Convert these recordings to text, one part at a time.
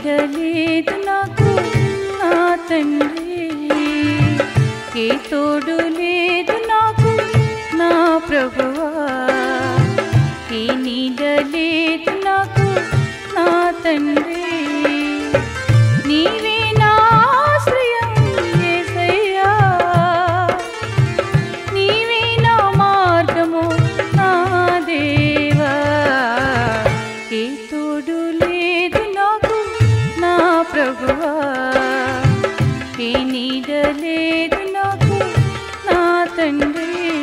లేదు నాకు నా తండ్రి, ఏ తోడు లేదు నాకు నా ప్రభువా, ఏ నీడ లేదు నాకు నా తండ్రి. నీవే నా ఆశ్రయం యేసయ్యా, నీవే నా మార్గము నా దేవా, ఏ తోడు లేదు నాకు నా ప్రభువా, ఏ నీడ లేదు నాకు నా తండ్రి.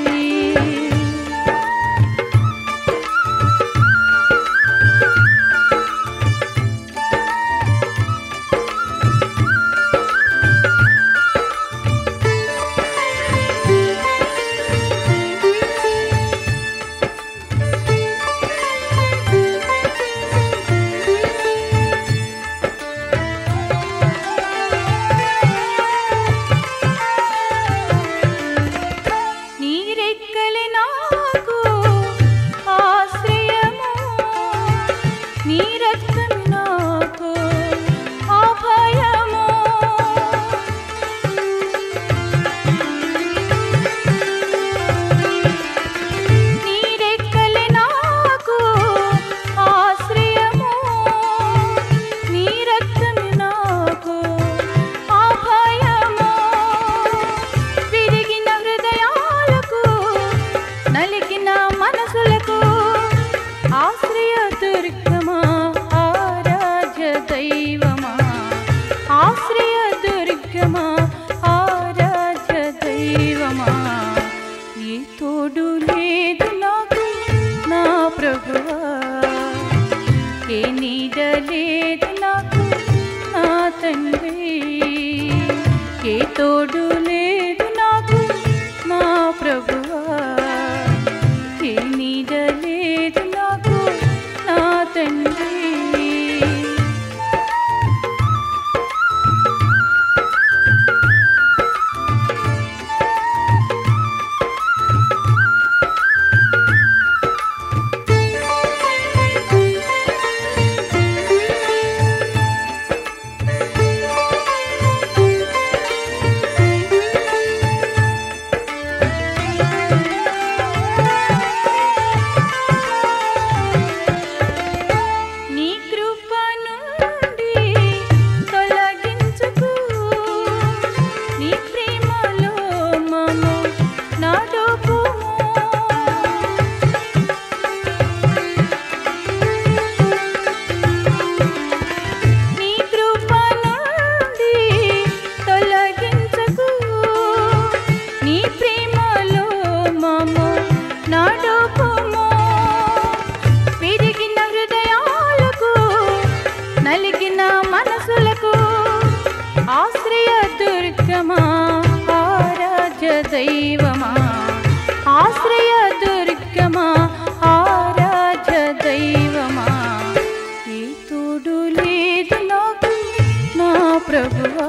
తోడు లేదు నాకు నా ప్రభువా, ఏ నీడ లేదు నాకు నా తండ్రి, ఏ తోడు లేదు నాకు నా ప్రభువా, ఏ నీడ లేదు నాకు నా తండ్రి. నలిగిన మనసులకు ఆశ్రయ దుర్గమా, ఆరాధ్య దైవమా, ఆశ్రయ దుర్గమా, ఆరాధ్య దైవమా, ఏ తోడు లేదు నాకు నా ప్రభువా,